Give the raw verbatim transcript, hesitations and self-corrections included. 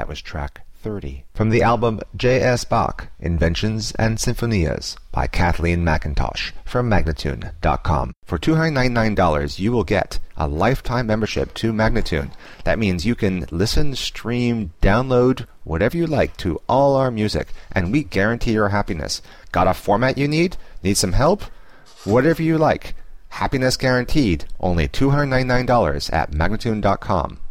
That was track thirty. From the album J S. Bach, Inventions and Sinfonias by Kathleen McIntosh from Magnatune dot com. For two hundred ninety-nine dollars, you will get a lifetime membership to Magnatune. That means you can listen, stream, download, whatever you like to all our music, and we guarantee your happiness. Got a format you need? Need some help? Whatever you like. Happiness guaranteed. Only two hundred ninety-nine dollars at Magnatune dot com.